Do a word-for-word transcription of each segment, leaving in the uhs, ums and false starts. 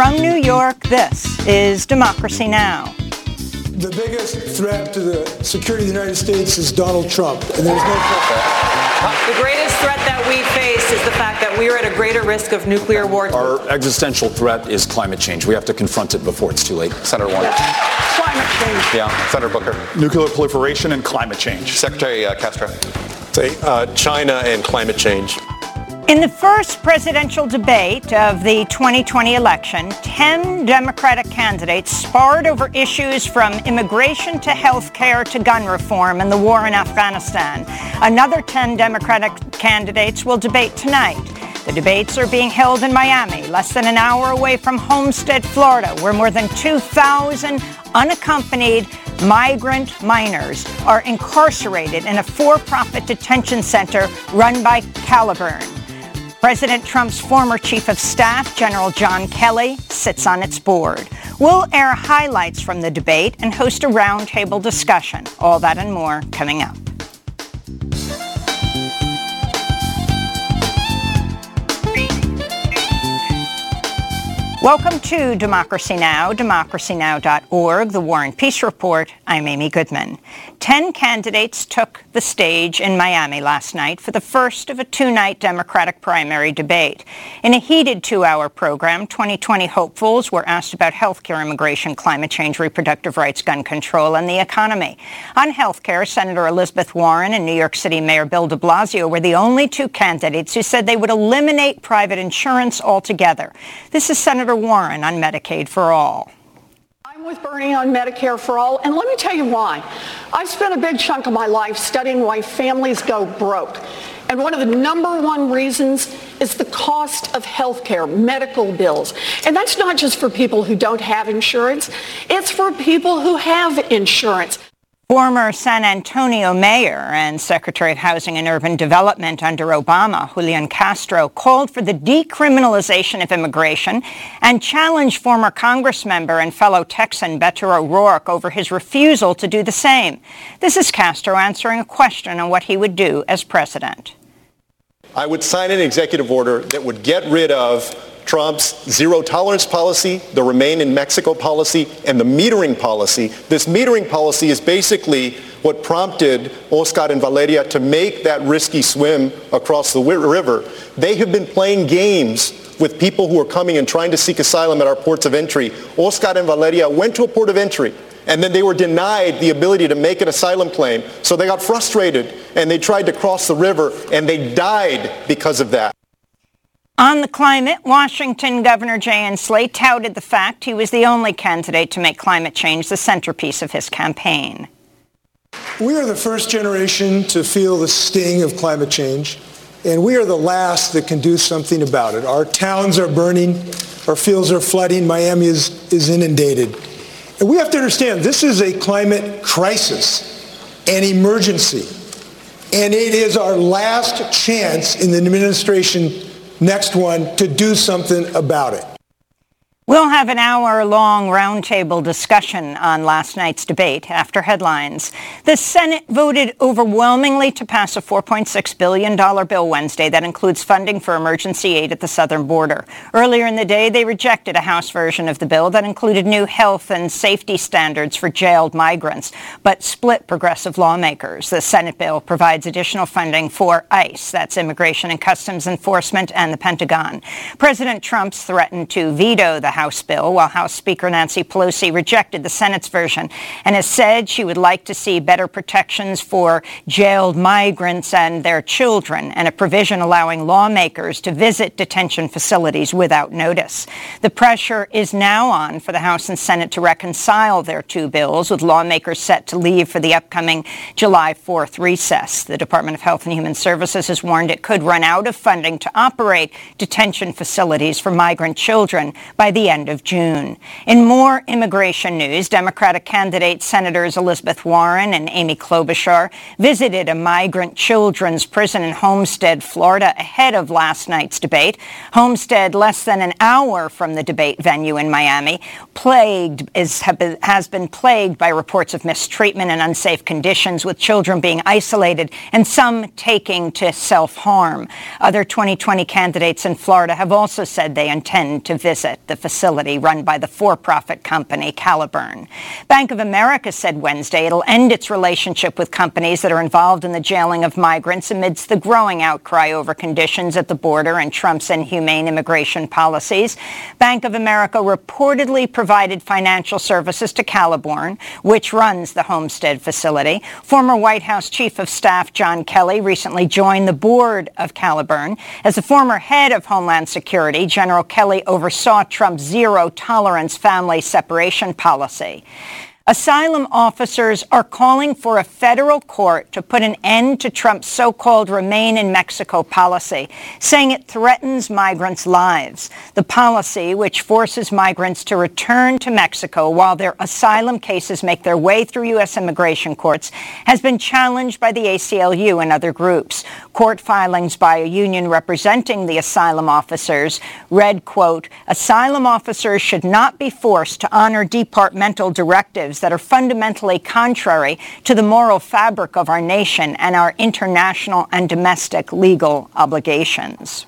From New York, this is Democracy Now! The biggest threat to the security of the United States is Donald Trump, and there's no question. The greatest threat that we face is the fact that we are at a greater risk of nuclear war. Our existential threat is climate change. We have to confront it before it's too late. Senator Warren. Yeah. Climate change. Yeah. Senator Booker. Nuclear proliferation and climate change. Secretary uh, Castro. Say uh, China and climate change. In the first presidential debate of the twenty twenty election, ten Democratic candidates sparred over issues from immigration to health care to gun reform and the war in Afghanistan. Another ten Democratic candidates will debate tonight. The debates are being held in Miami, less than an hour away from Homestead, Florida, where more than two thousand unaccompanied migrant minors are incarcerated in a for-profit detention center run by Caliburn. President Trump's former chief of staff, General John Kelly, sits on its board. We'll air highlights from the debate and host a roundtable discussion. All that and more coming up. Welcome to Democracy Now!, democracy now dot org, the War and Peace Report. I'm Amy Goodman. Ten candidates took the stage in Miami last night for the first of a two-night Democratic primary debate. In a heated two-hour program, twenty twenty hopefuls were asked about health care, immigration, climate change, reproductive rights, gun control, and the economy. On health care, Senator Elizabeth Warren and New York City Mayor Bill de Blasio were the only two candidates who said they would eliminate private insurance altogether. This is Senator Warren on Medicaid for All. I'm with Bernie on Medicare for All, and let me tell you why. I've spent a big chunk of my life studying why families go broke. And one of the number one reasons is the cost of health care, medical bills. And that's not just for people who don't have insurance. It's for people who have insurance. Former San Antonio mayor and Secretary of Housing and Urban Development under Obama, Julian Castro, called for the decriminalization of immigration and challenged former Congressmember and fellow Texan Beto O'Rourke over his refusal to do the same. This is Castro answering a question on what he would do as president. I would sign an executive order that would get rid of Trump's zero-tolerance policy, the Remain in Mexico policy, and the metering policy. This metering policy is basically what prompted Oscar and Valeria to make that risky swim across the river. They have been playing games with people who are coming and trying to seek asylum at our ports of entry. Oscar and Valeria went to a port of entry, and then they were denied the ability to make an asylum claim. So they got frustrated, and they tried to cross the river, and they died because of that. On the climate, Washington Governor Jay Inslee touted the fact he was the only candidate to make climate change the centerpiece of his campaign. We are the first generation to feel the sting of climate change, and we are the last that can do something about it. Our towns are burning, our fields are flooding, Miami is, is inundated. And we have to understand this is a climate crisis, an emergency, and it is our last chance in the administration next one to do something about it. We'll have an hour-long roundtable discussion on last night's debate after headlines. The Senate voted overwhelmingly to pass a four point six billion dollars bill Wednesday that includes funding for emergency aid at the southern border. Earlier in the day, they rejected a House version of the bill that included new health and safety standards for jailed migrants, but split progressive lawmakers. The Senate bill provides additional funding for ICE, that's Immigration and Customs Enforcement, and the Pentagon. President Trump's threatened to veto the House bill, while House Speaker Nancy Pelosi rejected the Senate's version and has said she would like to see better protections for jailed migrants and their children and a provision allowing lawmakers to visit detention facilities without notice. The pressure is now on for the House and Senate to reconcile their two bills, with lawmakers set to leave for the upcoming July fourth recess. The Department of Health and Human Services has warned it could run out of funding to operate detention facilities for migrant children by the end of June. In more immigration news, Democratic candidate Senators Elizabeth Warren and Amy Klobuchar visited a migrant children's prison in Homestead, Florida, ahead of last night's debate. Homestead, less than an hour from the debate venue in Miami, plagued is, has been plagued by reports of mistreatment and unsafe conditions, with children being isolated and some taking to self-harm. Other twenty twenty candidates in Florida have also said they intend to visit the facility. facility run by the for-profit company Caliburn. Bank of America said Wednesday it'll end its relationship with companies that are involved in the jailing of migrants amidst the growing outcry over conditions at the border and Trump's inhumane immigration policies. Bank of America reportedly provided financial services to Caliburn, which runs the Homestead facility. Former White House Chief of Staff John Kelly recently joined the board of Caliburn. As the former head of Homeland Security, General Kelly oversaw Trump's zero-tolerance family separation policy. Asylum officers are calling for a federal court to put an end to Trump's so-called Remain in Mexico policy, saying it threatens migrants' lives. The policy, which forces migrants to return to Mexico while their asylum cases make their way through U S immigration courts, has been challenged by the A C L U and other groups. Court filings by a union representing the asylum officers read, quote, "Asylum officers should not be forced to honor departmental directives that are fundamentally contrary to the moral fabric of our nation and our international and domestic legal obligations."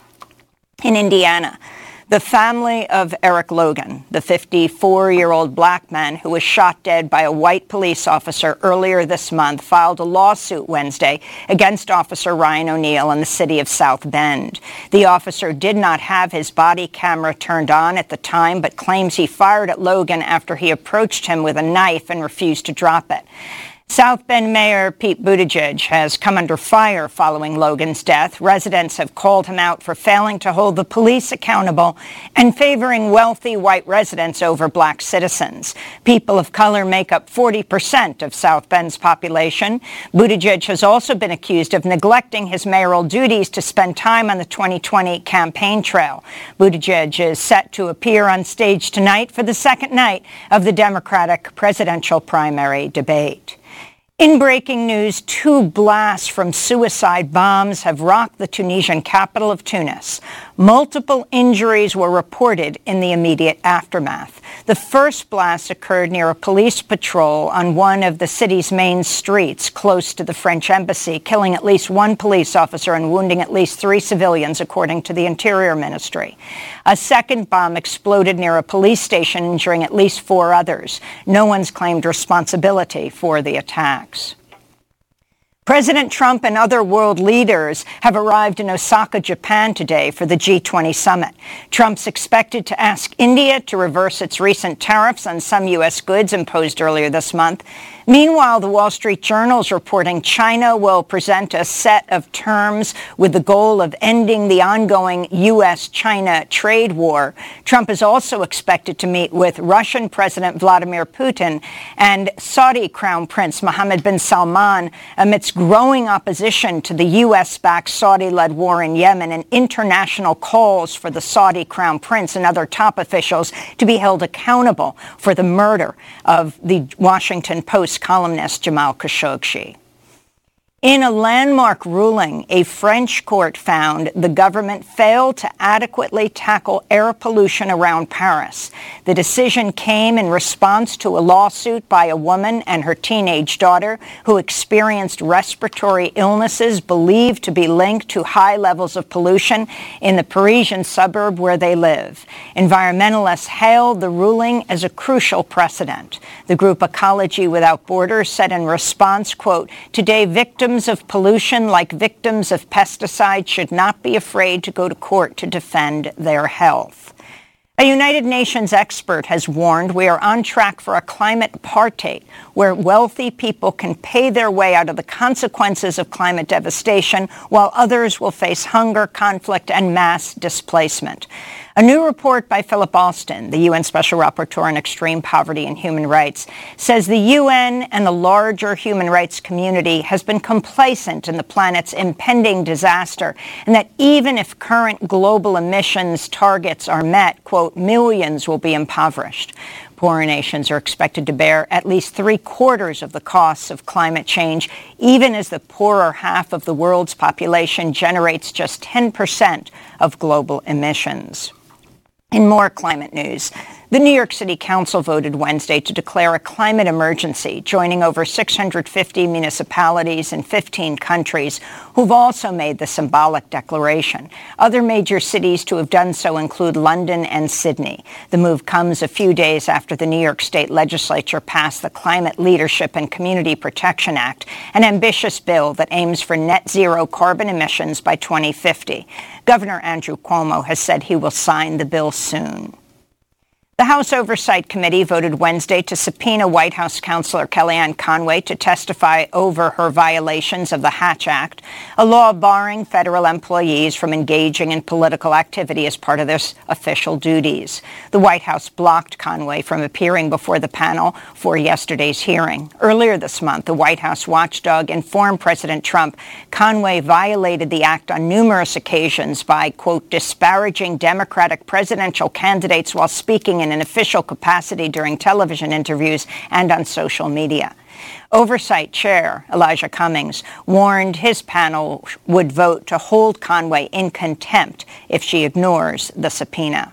In Indiana, the family of Eric Logan, the fifty-four-year-old black man who was shot dead by a white police officer earlier this month, filed a lawsuit Wednesday against Officer Ryan O'Neill in the city of South Bend. The officer did not have his body camera turned on at the time, but claims he fired at Logan after he approached him with a knife and refused to drop it. South Bend Mayor Pete Buttigieg has come under fire following Logan's death. Residents have called him out for failing to hold the police accountable and favoring wealthy white residents over black citizens. People of color make up forty percent of South Bend's population. Buttigieg has also been accused of neglecting his mayoral duties to spend time on the twenty twenty campaign trail. Buttigieg is set to appear on stage tonight for the second night of the Democratic presidential primary debate. In breaking news, two blasts from suicide bombs have rocked the Tunisian capital of Tunis. Multiple injuries were reported in the immediate aftermath. The first blast occurred near a police patrol on one of the city's main streets close to the French embassy, killing at least one police officer and wounding at least three civilians, according to the Interior Ministry. A second bomb exploded near a police station, injuring at least four others. No one's claimed responsibility for the attacks. President Trump and other world leaders have arrived in Osaka, Japan today for the G twenty summit. Trump's expected to ask India to reverse its recent tariffs on some U S goods imposed earlier this month. Meanwhile, the Wall Street Journal is reporting China will present a set of terms with the goal of ending the ongoing U S China trade war. Trump is also expected to meet with Russian President Vladimir Putin and Saudi Crown Prince Mohammed bin Salman amidst growing opposition to the U S-backed Saudi-led war in Yemen and international calls for the Saudi Crown Prince and other top officials to be held accountable for the murder of the Washington Post columnist Jamal Khashoggi. In a landmark ruling, a French court found the government failed to adequately tackle air pollution around Paris. The decision came in response to a lawsuit by a woman and her teenage daughter who experienced respiratory illnesses believed to be linked to high levels of pollution in the Parisian suburb where they live. Environmentalists hailed the ruling as a crucial precedent. The group Ecology Without Borders said in response, quote, "Today, victims of pollution, like victims of pesticides, should not be afraid to go to court to defend their health." A United Nations expert has warned we are on track for a climate apartheid, where wealthy people can pay their way out of the consequences of climate devastation, while others will face hunger, conflict, and mass displacement. A new report by Philip Alston, the U N Special Rapporteur on Extreme Poverty and Human Rights, says the U N and the larger human rights community has been complacent in the planet's impending disaster, and that even if current global emissions targets are met, quote, millions will be impoverished. Poorer nations are expected to bear at least three-quarters of the costs of climate change, even as the poorer half of the world's population generates just ten percent of global emissions. In more climate news, The New York City Council voted Wednesday to declare a climate emergency, joining over six hundred fifty municipalities in fifteen countries who've also made the symbolic declaration. Other major cities to have done so include London and Sydney. The move comes a few days after the New York State Legislature passed the Climate Leadership and Community Protection Act, an ambitious bill that aims for net zero carbon emissions by twenty fifty. Governor Andrew Cuomo has said he will sign the bill soon. The House Oversight Committee voted Wednesday to subpoena White House Counselor Kellyanne Conway to testify over her violations of the Hatch Act, a law barring federal employees from engaging in political activity as part of their official duties. The White House blocked Conway from appearing before the panel for yesterday's hearing. Earlier this month, the White House watchdog informed President Trump Conway violated the act on numerous occasions by, quote, disparaging Democratic presidential candidates while speaking in an official capacity during television interviews and on social media. Oversight Chair Elijah Cummings warned his panel would vote to hold Conway in contempt if she ignores the subpoena.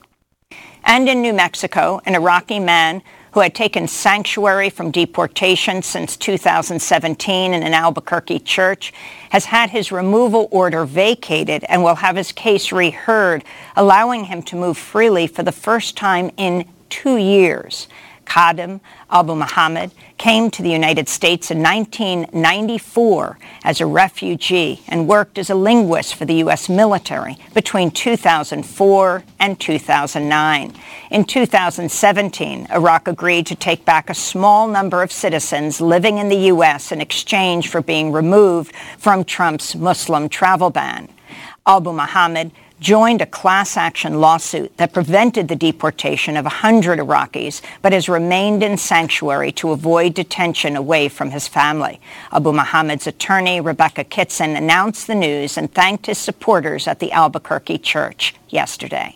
And in New Mexico, an Iraqi man who had taken sanctuary from deportation since two thousand seventeen in an Albuquerque church, has had his removal order vacated and will have his case reheard, allowing him to move freely for the first time in two years. Khadim Abu Muhammad came to the United States in nineteen ninety-four as a refugee and worked as a linguist for the U S military between two thousand four and two thousand nine. In two thousand seventeen, Iraq agreed to take back a small number of citizens living in the U S in exchange for being removed from Trump's Muslim travel ban. Abu Muhammad joined a class action lawsuit that prevented the deportation of one hundred Iraqis, but has remained in sanctuary to avoid detention away from his family. Abu Muhammad's attorney, Rebecca Kitson, announced the news and thanked his supporters at the Albuquerque church yesterday.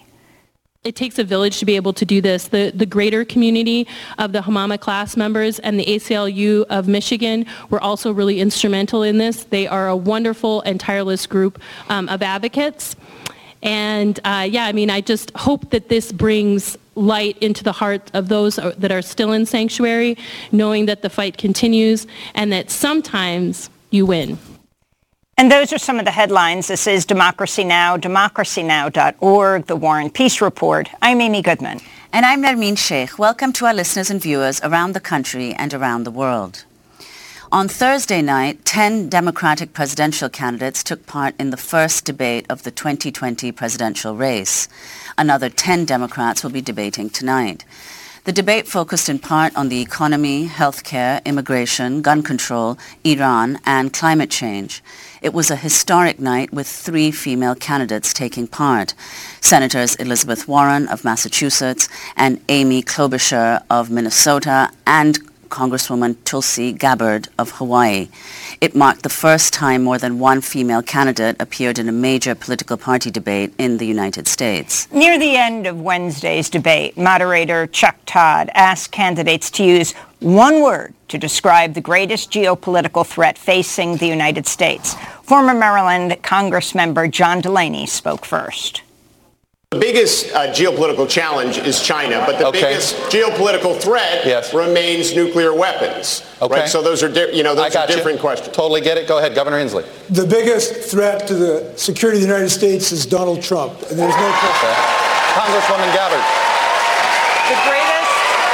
It takes a village to be able to do this. The, the greater community of the Hamama class members and the A C L U of Michigan were also really instrumental in this. They are a wonderful and tireless group um, of advocates. And uh, yeah, I mean, I just hope that this brings light into the heart of those that are still in sanctuary, knowing that the fight continues and that sometimes you win. And those are some of the headlines. This is Democracy Now!, democracy now dot org, The War and Peace Report. I'm Amy Goodman. And I'm Nermeen Sheikh. Welcome to our listeners and viewers around the country and around the world. On Thursday night, ten Democratic presidential candidates took part in the first debate of the twenty twenty presidential race. Another ten Democrats will be debating tonight. The debate focused in part on the economy, healthcare, immigration, gun control, Iran, and climate change. It was a historic night with three female candidates taking part. Senators Elizabeth Warren of Massachusetts and Amy Klobuchar of Minnesota and Congresswoman Tulsi Gabbard of Hawaii. It marked the first time more than one female candidate appeared in a major political party debate in the United States. Near the end of Wednesday's debate, moderator Chuck Todd asked candidates to use one word to describe the greatest geopolitical threat facing the United States. Former Maryland Congressmember John Delaney spoke first. The biggest uh, geopolitical challenge is China, but the okay. biggest geopolitical threat yes. remains nuclear weapons. Okay. Right? So those are, di- you know, those are different you. questions. Totally get it. Go ahead, Governor Inslee. The biggest threat to the security of the United States is Donald Trump, and there's no question. Okay. Congresswoman Gabbard. The greatest,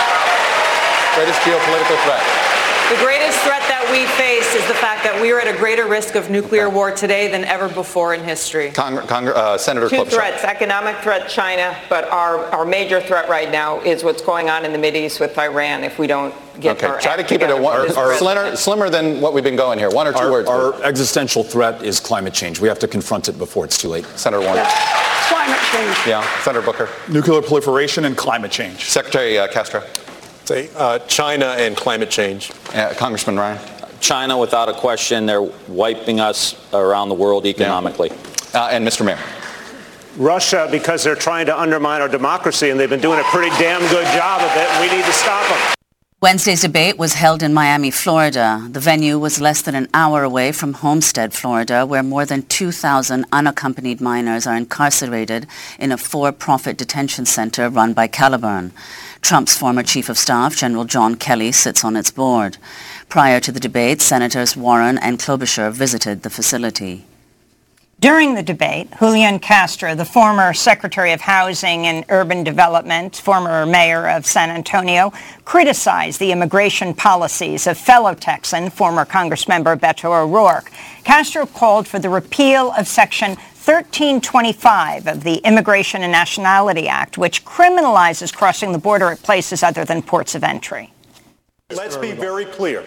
greatest geopolitical threat. the greatest threat that we face is the fact that we are at a greater risk of nuclear okay. war today than ever before in history. Cong- Cong- uh, Senator Two Klobuchar. threats, economic threat, China, but our, our major threat right now is what's going on in the Mideast with Iran if we don't get okay. our Try to act keep it together at one, with or, or this slimmer, slimmer than what we've been going here. One or two our, words. Our existential threat is climate change. We have to confront it before it's too late. Senator Warren. Yeah. Climate change. Yeah. Senator Booker. Nuclear proliferation and climate change. Secretary uh, Castro. Say uh, China and climate change. Uh, Congressman Ryan. China, without a question, they're wiping us around the world economically. Yeah. Uh, and Mister Mayor. Russia, because they're trying to undermine our democracy, and they've been doing a pretty damn good job of it, and we need to stop them. Wednesday's debate was held in Miami, Florida. The venue was less than an hour away from Homestead, Florida, where more than two thousand unaccompanied minors are incarcerated in a for-profit detention center run by Caliburn. Trump's former chief of staff, General John Kelly, sits on its board. Prior to the debate, Senators Warren and Klobuchar visited the facility. During the debate, Julian Castro, the former Secretary of Housing and Urban Development, former mayor of San Antonio, criticized the immigration policies of fellow Texan, former Congressmember Beto O'Rourke. Castro called for the repeal of Section thirteen twenty-five of the Immigration and Nationality Act, which criminalizes crossing the border at places other than ports of entry. Let's be very clear.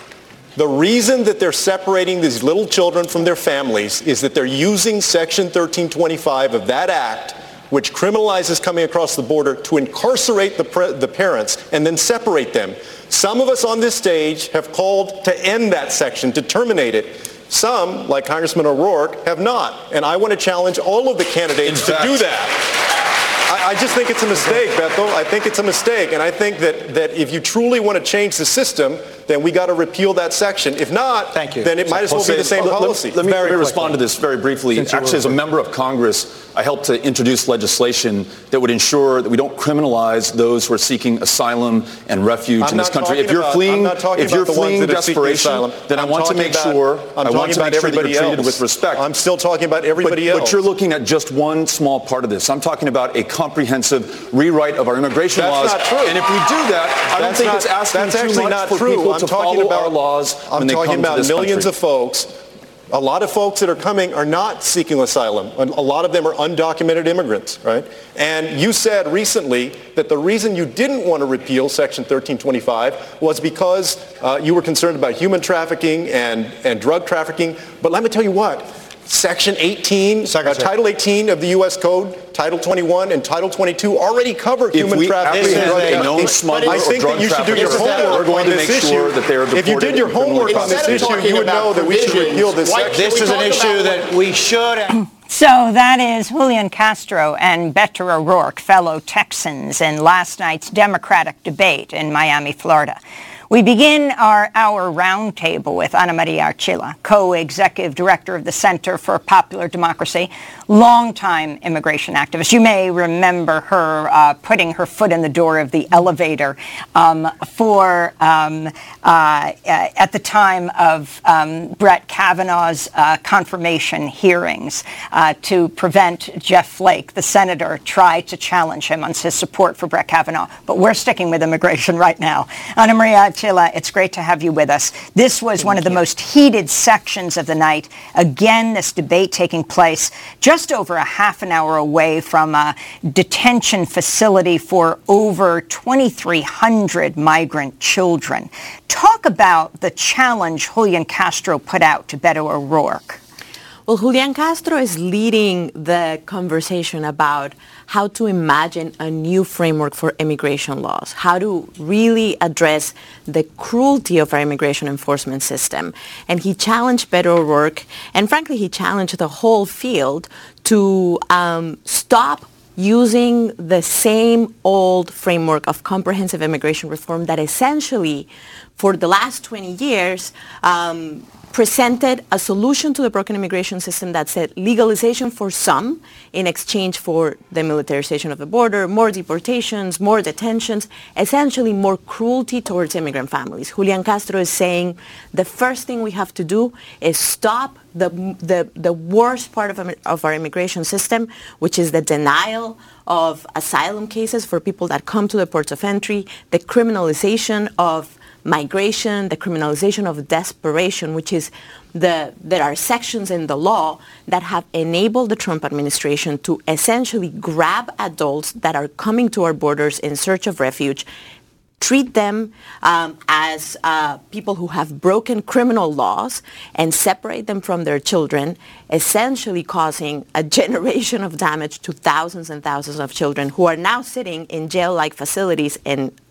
The reason that they're separating these little children from their families is that they're using Section thirteen twenty-five of that act, which criminalizes coming across the border, to incarcerate the, pre- the parents and then separate them. Some of us on this stage have called to end that section, to terminate it. Some, like Congressman O'Rourke, have not. And I want to challenge all of the candidates to do that. I, I just think it's a mistake, Beto. I think it's a mistake. And I think that, that if you truly want to change the system, then we got to repeal that section. If not, Thank you. then it might as well be the same let, policy. Let, let me, let me respond to this very briefly. Actually, as a member of Congress, I helped to introduce legislation that would ensure that we don't criminalize those who are seeking asylum and refuge I'm in this country. If you're about, fleeing, if you're the fleeing desperation, then I I'm want to make about, sure I'm I want to about make sure that you're treated else. with respect. I'm still talking about everybody but, else. But you're looking at just one small part of this. I'm talking about a comprehensive rewrite of our immigration That's laws. Not true. And if we do that, I don't that's think not, it's asking that's too actually much not for true. people I'm to talking follow about, our laws I'm when they talking come about to this millions country. of folks. A lot of folks that are coming are not seeking asylum. A lot of them are undocumented immigrants, right? And you said recently that the reason you didn't want to repeal Section thirteen twenty-five was because uh, you were concerned about human trafficking and, and drug trafficking. But let me tell you what. Section eighteen, uh, Title eighteen of the U S Code, Title twenty-one, and Title twenty-two already cover if human we trafficking and drug a known smuggler I think or that you should do trafficker, your homework we're going on to this make issue. sure that they are deported. If you did your homework on this issue, you would know that we should repeal this section. This is an issue that we should... So that is Julian Castro and Beto O'Rourke, fellow Texans, in last night's Democratic debate in Miami, Florida. We begin our hour roundtable with Ana Maria Archila, co-executive director of the Center for Popular Democracy, longtime immigration activist. You may remember her uh, putting her foot in the door of the elevator um, for um, uh, at the time of um, Brett Kavanaugh's uh, confirmation hearings uh, to prevent Jeff Flake, the senator, try to challenge him on his support for Brett Kavanaugh. But we're sticking with immigration right now. Ana Maria Chila, it's great to have you with us. This was one of the most heated sections of the night. Again, this debate taking place just over a half an hour away from a detention facility for over twenty-three hundred migrant children. Talk about the challenge Julian Castro put out to Beto O'Rourke. Well, Julian Castro is leading the conversation about how to imagine a new framework for immigration laws, how to really address the cruelty of our immigration enforcement system. And he challenged Beto O'Rourke, and frankly, he challenged the whole field to um, stop using the same old framework of comprehensive immigration reform that essentially, for the last twenty years, um, presented a solution to the broken immigration system that said legalization for some in exchange for the militarization of the border, more deportations, more detentions, essentially more cruelty towards immigrant families. Julian Castro is saying the first thing we have to do is stop the, the, the worst part of, of our immigration system, which is the denial of asylum cases for people that come to the ports of entry, the criminalization of migration, the criminalization of desperation, which is the, there are sections in the law that have enabled the Trump administration to essentially grab adults that are coming to our borders in search of refuge, treat them um, as uh, people who have broken criminal laws and separate them from their children, essentially causing a generation of damage to thousands and thousands of children who are now sitting in jail-like facilities in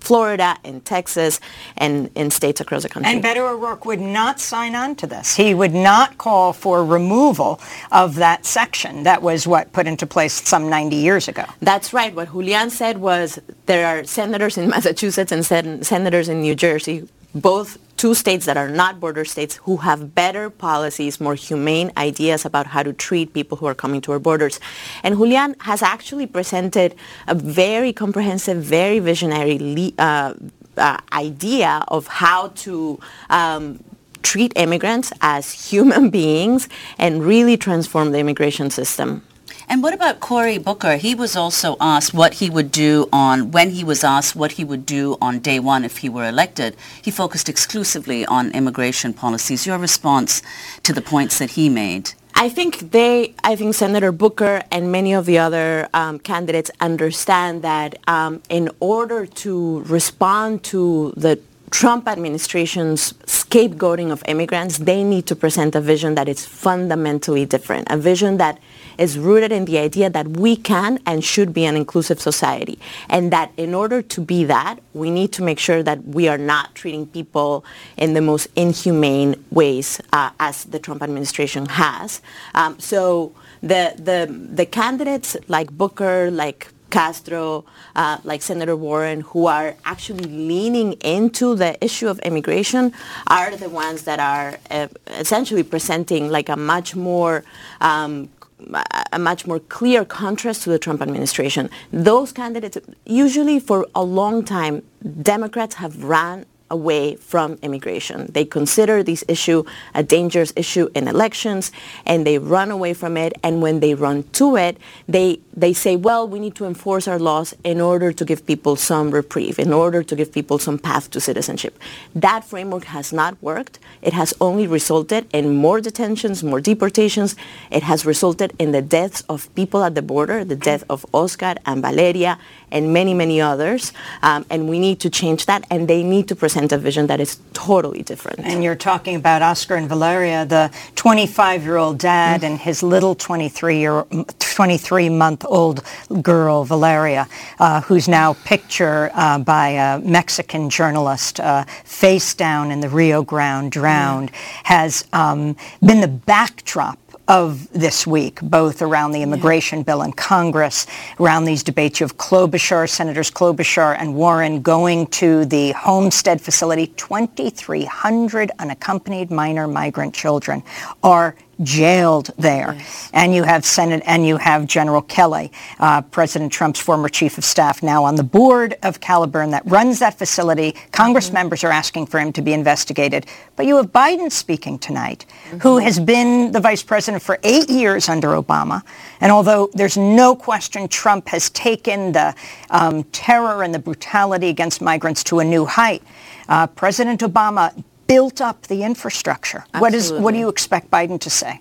Florida, in Texas, and in states across the country. And Beto O'Rourke would not sign on to this. He would not call for removal of that section that was, what, put into place some ninety years ago. That's right. What Julian said was there are senators in Massachusetts and sen- senators in New Jersey, both two states that are not border states, who have better policies, more humane ideas about how to treat people who are coming to our borders. And Julian has actually presented a very comprehensive, very visionary le- uh, uh, idea of how to um, treat immigrants as human beings and really transform the immigration system. And what about Cory Booker? He was also asked what he would do on, when he was asked what he would do on day one if he were elected, he focused exclusively on immigration policies. Your response to the points that he made? I think they, I think Senator Booker and many of the other um, candidates understand that um, in order to respond to the Trump administration's scapegoating of immigrants, they need to present a vision that is fundamentally different, a vision that is rooted in the idea that we can and should be an inclusive society, and that in order to be that, we need to make sure that we are not treating people in the most inhumane ways uh, as the Trump administration has. Um, so the, the, the candidates like Booker, like Castro, uh, like Senator Warren, who are actually leaning into the issue of immigration, are the ones that are uh, essentially presenting like a much more um, a much more clear contrast to the Trump administration. Those candidates, usually for a long time, Democrats have ran away from immigration. They consider this issue a dangerous issue in elections, and they run away from it. And when they run to it, they they say, well, we need to enforce our laws in order to give people some reprieve, in order to give people some path to citizenship. That framework has not worked. It has only resulted in more detentions, more deportations. It has resulted in the deaths of people at the border, the death of Oscar and Valeria and many, many others. Um, and we need to change that, and they need to present a vision that is totally different. And you're talking about Oscar and Valeria, the twenty-five-year-old dad mm-hmm. and his little twenty-three-month-old girl, Valeria, uh, who's now pictured uh, by a Mexican journalist uh, face down in the Rio Grande, drowned, mm-hmm. has um, been the backdrop of this week, both around the immigration yeah. bill in Congress, around these debates. You have Klobuchar, Senators Klobuchar and Warren going to the Homestead facility. twenty-three hundred unaccompanied minor migrant children are jailed there. Yes. And you have Senate, and you have General Kelly, uh, President Trump's former chief of staff, now on the board of Caliburn that runs that facility. Congress mm-hmm. members are asking for him to be investigated. But you have Biden speaking tonight, mm-hmm. who has been the vice president for eight years under Obama. And although there's no question Trump has taken the um, terror and the brutality against migrants to a new height, uh, President Obama built up the infrastructure. Absolutely. What is what do you expect Biden to say?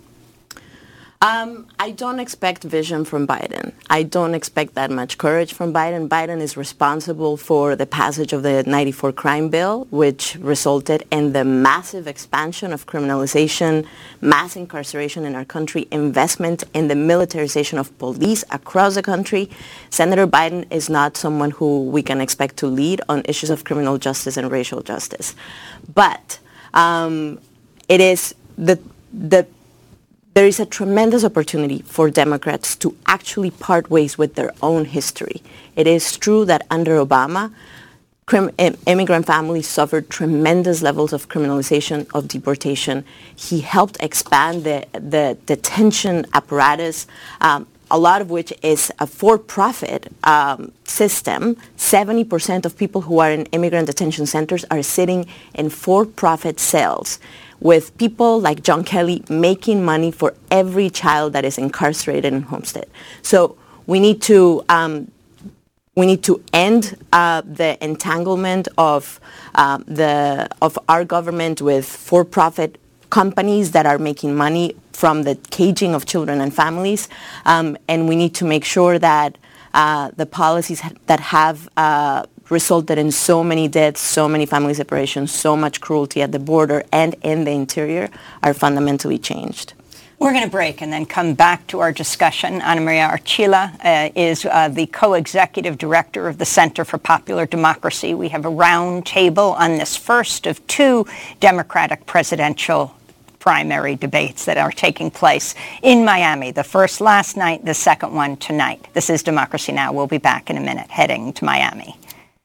Um, I don't expect vision from Biden. I don't expect that much courage from Biden. Biden is responsible for the passage of the ninety-four crime bill, which resulted in the massive expansion of criminalization, mass incarceration in our country, investment in the militarization of police across the country. Senator Biden is not someone who we can expect to lead on issues of criminal justice and racial justice. But um, it is the the there is a tremendous opportunity for Democrats to actually part ways with their own history. It is true that under Obama, crim- immigrant families suffered tremendous levels of criminalization, of deportation. He helped expand the, the detention apparatus, um, a lot of which is a for-profit um, system. seventy percent of people who are in immigrant detention centers are sitting in for-profit cells, with people like John Kelly making money for every child that is incarcerated in Homestead. So we need to um, we need to end uh, the entanglement of uh, the of our government with for-profit companies that are making money from the caging of children and families, um, and we need to make sure that uh, the policies ha- that have uh, resulted in so many deaths, so many family separations, so much cruelty at the border and in the interior are fundamentally changed. We're going to break and then come back to our discussion. Ana Maria Archila uh, is uh, the co-executive director of the Center for Popular Democracy. We have a round table on this first of two Democratic presidential primary debates that are taking place in Miami. The first last night, the second one tonight. This is Democracy Now! We'll be back in a minute, heading to Miami.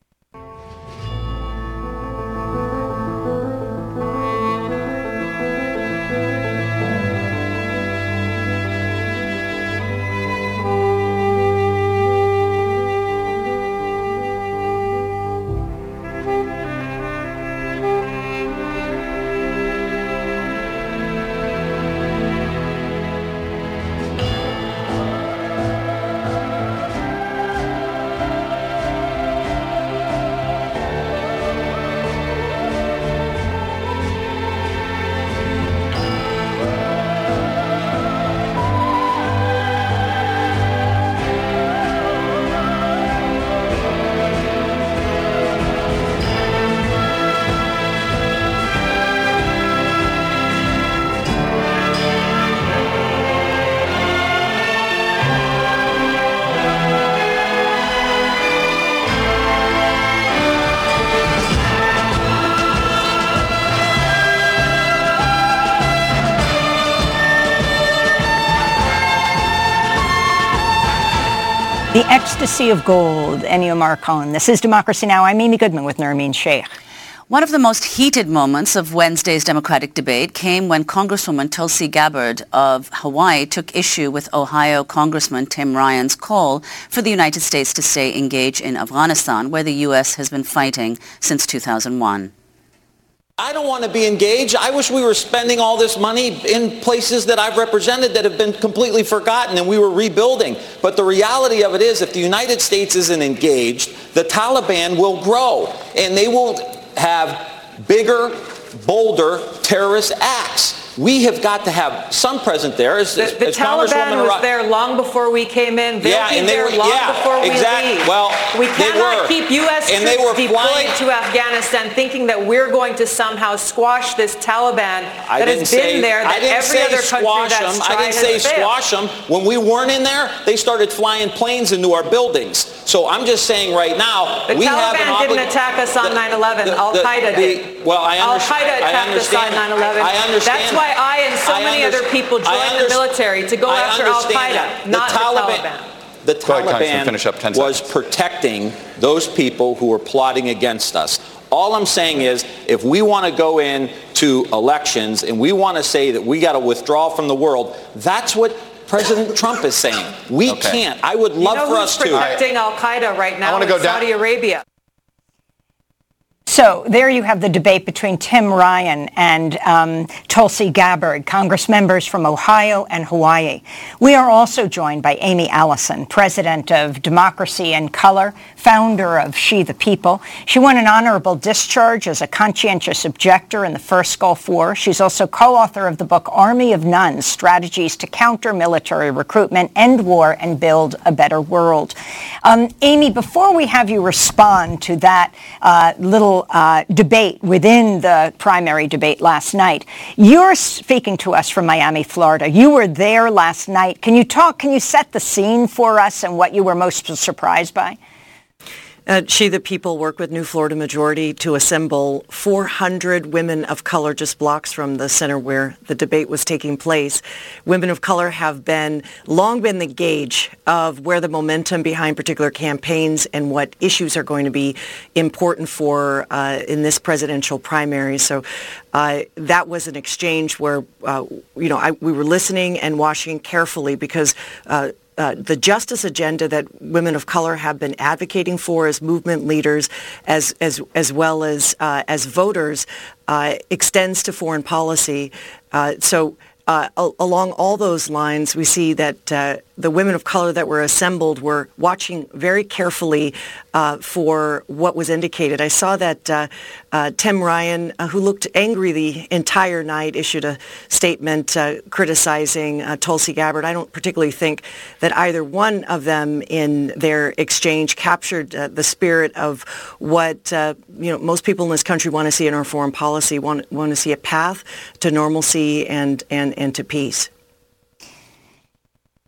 The Ecstasy of Gold, Ennio Morricone. This is Democracy Now! I'm Amy Goodman with Nermeen Sheikh. One of the most heated moments of Wednesday's Democratic debate came when Congresswoman Tulsi Gabbard of Hawaii took issue with Ohio Congressman Tim Ryan's call for the United States to stay engaged in Afghanistan, where the U S has been fighting since two thousand one. I don't want to be engaged. I wish we were spending all this money in places that I've represented that have been completely forgotten and we were rebuilding. But the reality of it is, if the United States isn't engaged, the Taliban will grow and they will have bigger, bolder terrorist acts. We have got to have some presence there. As, the the as Taliban was there long before we came in. They'll yeah, be and they there were, long yeah, before we exactly. leave. Well, we they cannot were. keep U S and troops they were deployed flying. to Afghanistan thinking that we're going to somehow squash this Taliban I that didn't has say, been there, that I didn't every say other country squash that's them. tried I didn't say has failed. squash them. When we weren't in there, they started flying planes into our buildings. So I'm just saying right now, the we Taliban have an didn't obli- attack us on the, nine eleven. the, Al-Qaeda the, did. Well, I understand. Al-Qaeda attacked I understand. us on nine eleven. I understand. That's why I and so I many under- other people joined I the military to go I after understand Al-Qaeda, that. not the the Taliban. Taliban. The Go ahead, Congressman, finish up ten Taliban was seconds. protecting those people who were plotting against us. All I'm saying is, if we want to go in to elections and we want to say that we got to withdraw from the world, that's what President Trump is saying. We Okay. can't. I would love you know for who's us to. protecting Al-Qaeda right now wanna in go down- Saudi Arabia. So there you have the debate between Tim Ryan and um, Tulsi Gabbard, Congress members from Ohio and Hawaii. We are also joined by Amy Allison, president of Democracy in Color, founder of She the People. She won an honorable discharge as a conscientious objector in the first Gulf War. She's also co-author of the book Army of Nuns, Strategies to Counter Military Recruitment, End War, and Build a Better World. Um, Amy, before we have you respond to that uh, little Uh, debate within the primary debate last night. You're speaking to us from Miami, Florida. You were there last night. Can you talk, can you set the scene for us and what you were most surprised by? Uh, She the People worked with New Florida Majority to assemble four hundred women of color just blocks from the center where the debate was taking place. Women of color have been long been the gauge of where the momentum behind particular campaigns and what issues are going to be important for uh, in this presidential primary. So uh, that was an exchange where, uh, you know, I, we were listening and watching carefully because uh, Uh, the justice agenda that women of color have been advocating for as movement leaders, as as as well as uh, as voters, uh, extends to foreign policy. Uh, so. Uh, a- along all those lines, we see that uh, the women of color that were assembled were watching very carefully uh, for what was indicated. I saw that uh, uh, Tim Ryan, uh, who looked angry the entire night, issued a statement uh, criticizing uh, Tulsi Gabbard. I don't particularly think that either one of them in their exchange captured uh, the spirit of what uh, you know most people in this country want to see in our foreign policy, want, want to see a path to normalcy and, and, and to peace.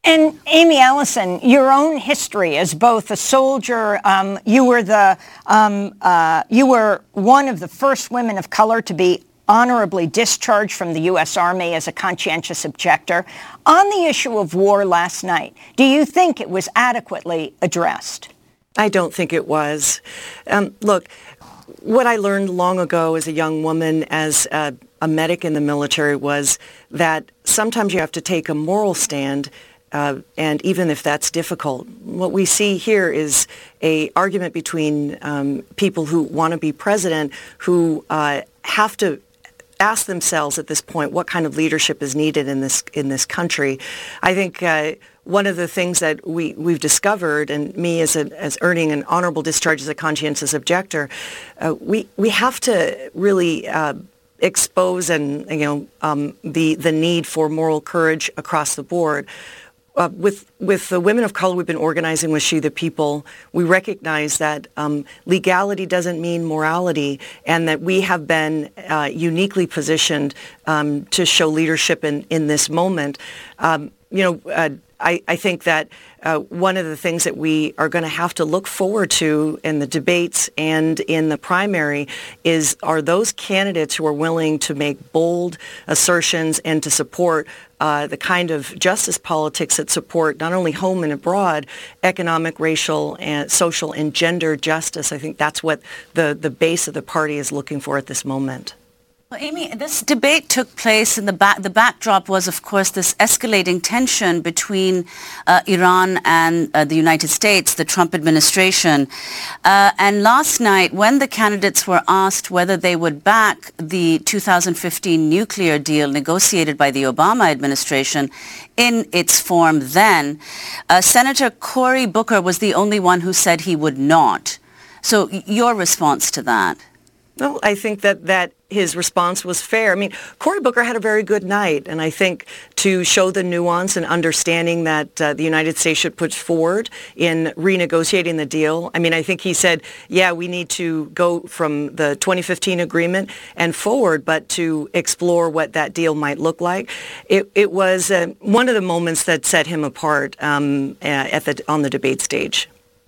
And Amy Ellison, your own history as both a soldier, um, you were the um, uh, you were one of the first women of color to be honorably discharged from the U S Army as a conscientious objector. On the issue of war last night, do you think it was adequately addressed? I don't think it was. Um, look, what I learned long ago as a young woman, as a, a medic in the military, was that sometimes you have to take a moral stand. Uh, and even if that's difficult, what we see here is a argument between um, people who want to be president, who uh, have to ask themselves at this point what kind of leadership is needed in this in this country. I think uh, one of the things that we we've discovered, and me as a, as earning an honorable discharge as a conscientious objector, uh, we we have to really. Uh, expose and you know um, the the need for moral courage across the board. Uh, with with the women of color we've been organizing with She the People, we recognize that um, legality doesn't mean morality, and that we have been uh, uniquely positioned um, to show leadership in, in this moment. Um, you know, uh, I, I think that uh, one of the things that we are going to have to look forward to in the debates and in the primary is are those candidates who are willing to make bold assertions and to support uh, the kind of justice politics that support not only home and abroad, economic, racial, and social and gender justice. I think that's what the, the base of the party is looking for at this moment. Well, Amy, this debate took place in the back. The backdrop was, of course, this escalating tension between uh, Iran and uh, the United States, the Trump administration. Uh, and last night, when the candidates were asked whether they would back the two thousand fifteen nuclear deal negotiated by the Obama administration in its form then, uh, Senator Cory Booker was the only one who said he would not. So your response to that? No, I think that, that his response was fair. I mean, Cory Booker had a very good night, and I think to show the nuance and understanding that uh, the United States should put forward in renegotiating the deal, I mean, I think he said, yeah, we need to go from the twenty fifteen agreement and forward, but to explore what that deal might look like. It, it was uh, one of the moments that set him apart um, at the, on the debate stage.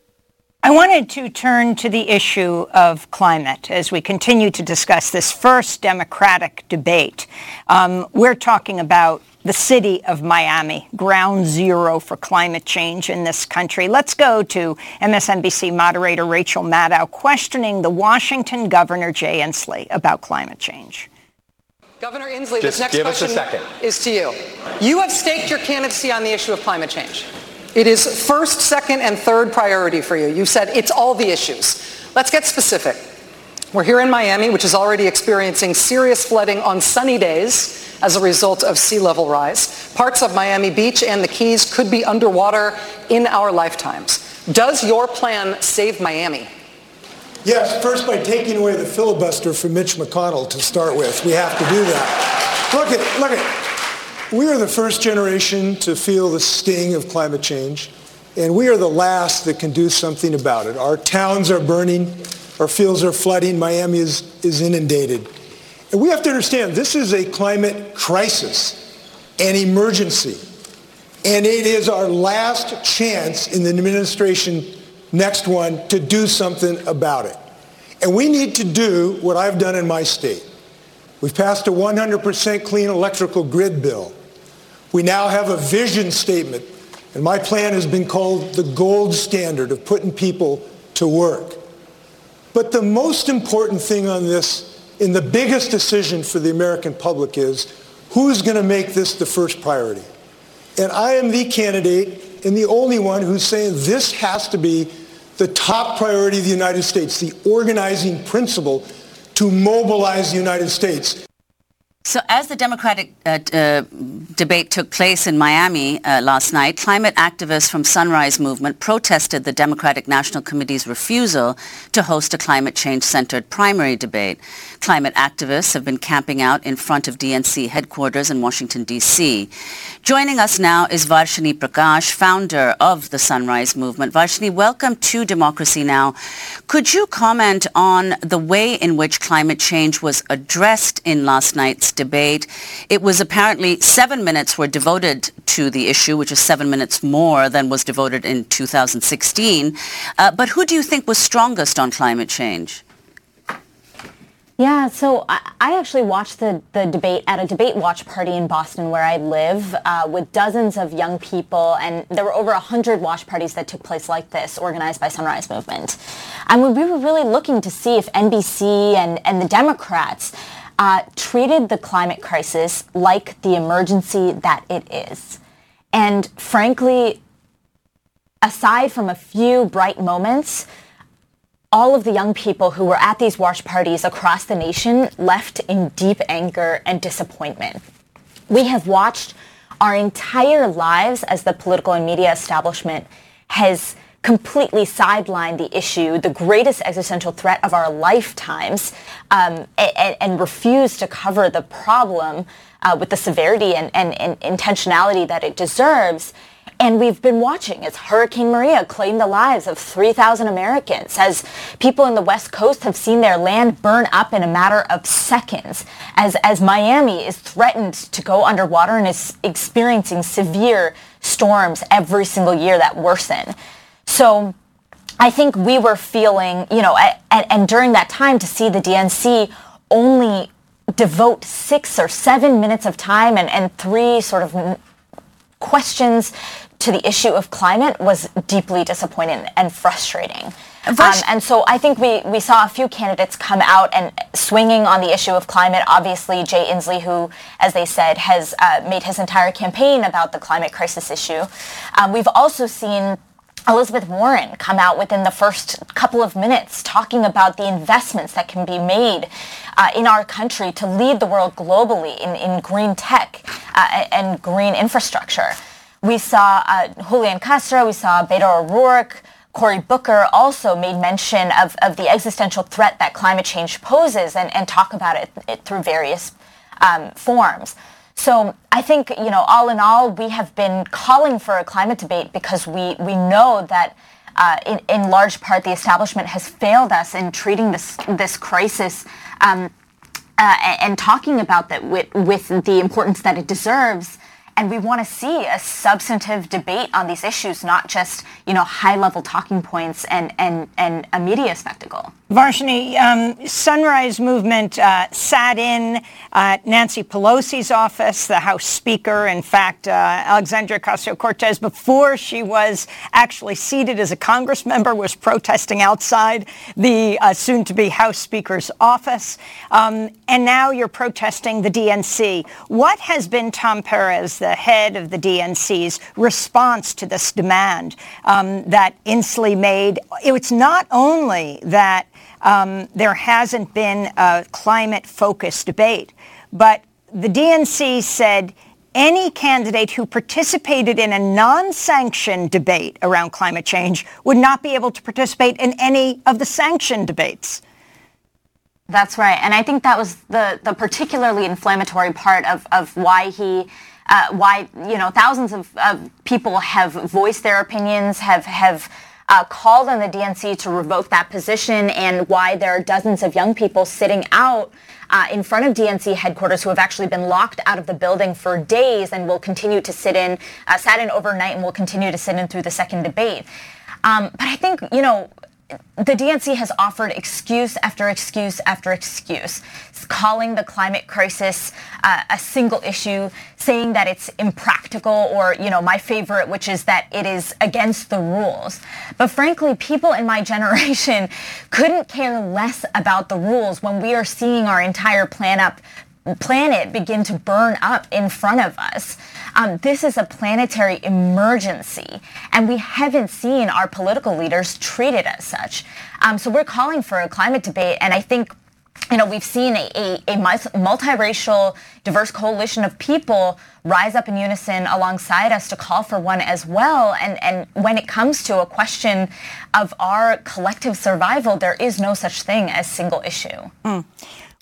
I wanted to turn to the issue of climate as we continue to discuss this first Democratic debate. Um, we're talking about the city of Miami, ground zero for climate change in this country. Let's go to M S N B C moderator Rachel Maddow questioning the Washington Governor Jay Inslee about climate change. Governor Inslee, Just this next give us a question second. is to you. You have staked your candidacy on the issue of climate change. It is first, second, and third priority for you. You said it's all the issues. Let's get specific. We're here in Miami, which is already experiencing serious flooding on sunny days as a result of sea level rise. Parts of Miami Beach and the Keys could be underwater in our lifetimes. Does your plan save Miami? Yes, first by taking away the filibuster from Mitch McConnell to start with. We have to do that. Look at, look at. We are the first generation to feel the sting of climate change, and we are the last that can do something about it. Our towns are burning, our fields are flooding, Miami is, is inundated. And we have to understand this is a climate crisis, an emergency, and it is our last chance in the administration, next one, to do something about it. And we need to do what I've done in my state. We've passed a one hundred percent clean electrical grid bill. We now have a vision statement, and my plan has been called the gold standard of putting people to work. But the most important thing on this, in the biggest decision for the American public, is who's going to make this the first priority? And I am the candidate and the only one who's saying this has to be the top priority of the United States, the organizing principle to mobilize the United States. So as the Democratic uh, uh, debate took place in Miami uh, last night, climate activists from Sunrise Movement protested the Democratic National Committee's refusal to host a climate change-centered primary debate. Climate activists have been camping out in front of D N C headquarters in Washington, D C Joining us now is Varshini Prakash, founder of the Sunrise Movement. Varshini, welcome to Democracy Now! Could you comment on the way in which climate change was addressed in last night's debate. It was apparently seven minutes were devoted to the issue, which is seven minutes more than was devoted in two thousand sixteen. Uh, but who do you think was strongest on climate change? Yeah, so I, I actually watched the, the debate at a debate watch party in Boston where I live uh, with dozens of young people, and there were over one hundred watch parties that took place like this, organized by Sunrise Movement. And we were really looking to see if N B C and, and the Democrats uh, treated the climate crisis like the emergency that it is. And frankly, aside from a few bright moments, all of the young people who were at these watch parties across the nation left in deep anger and disappointment. We have watched our entire lives as the political and media establishment has completely sidelined the issue, the greatest existential threat of our lifetimes, um, and, and refused to cover the problem uh, with the severity and, and, and intentionality that it deserves. And we've been watching as Hurricane Maria claimed the lives of three thousand Americans, as people in the West Coast have seen their land burn up in a matter of seconds, as, as Miami is threatened to go underwater and is experiencing severe storms every single year that worsen. So I think we were feeling, you know, and, and during that time to see the D N C only devote six or seven minutes of time and, and three sort of questions to the issue of climate was deeply disappointing and frustrating. Um, and so I think we, we saw a few candidates come out and swinging on the issue of climate. Obviously, Jay Inslee, who, as they said, has uh, made his entire campaign about the climate crisis issue. Um, we've also seen Elizabeth Warren come out within the first couple of minutes talking about the investments that can be made uh, in our country to lead the world globally in, in green tech uh, and green infrastructure. We saw uh, Julian Castro, we saw Beto O'Rourke, Cory Booker also made mention of, of the existential threat that climate change poses and, and talk about it, it through various um, forms. So I think, you know, all in all, we have been calling for a climate debate because we, we know that uh, in, in large part the establishment has failed us in treating this this crisis um, uh, and talking about that with, with the importance that it deserves. And we want to see a substantive debate on these issues, not just, you know, high-level talking points and, and, and a media spectacle. Varshini, um, Sunrise Movement uh, sat in uh, Nancy Pelosi's office, the House Speaker. In fact, uh, Alexandria Ocasio-Cortez, before she was actually seated as a Congress member, was protesting outside the uh, soon-to-be House Speaker's office. Um, and now you're protesting the D N C. What has been Tom Perez, the head of the D N C's response to this demand um, that Inslee made? It's not only that um, there hasn't been a climate-focused debate, but the D N C said any candidate who participated in a non-sanctioned debate around climate change would not be able to participate in any of the sanctioned debates. That's right. And I think that was the, the particularly inflammatory part of, of why he Uh, why, you know, thousands of, of people have voiced their opinions, have have uh, called on the D N C to revoke that position, and why there are dozens of young people sitting out uh, in front of D N C headquarters who have actually been locked out of the building for days and will continue to sit in, uh, sat in overnight and will continue to sit in through the second debate. Um, but I think, you know, the D N C has offered excuse after excuse after excuse, calling the climate crisis uh, a single issue, saying that it's impractical, or, you know, my favorite, which is that it is against the rules. But frankly, people in my generation couldn't care less about the rules when we are seeing our entire plan up, planet begin to burn up in front of us. Um, this is a planetary emergency, and we haven't seen our political leaders treat it as such. Um, so we're calling for a climate debate, and I think, you know, we've seen a, a, a multiracial, diverse coalition of people rise up in unison alongside us to call for one as well. And, and when it comes to a question of our collective survival, there is no such thing as single issue. Mm.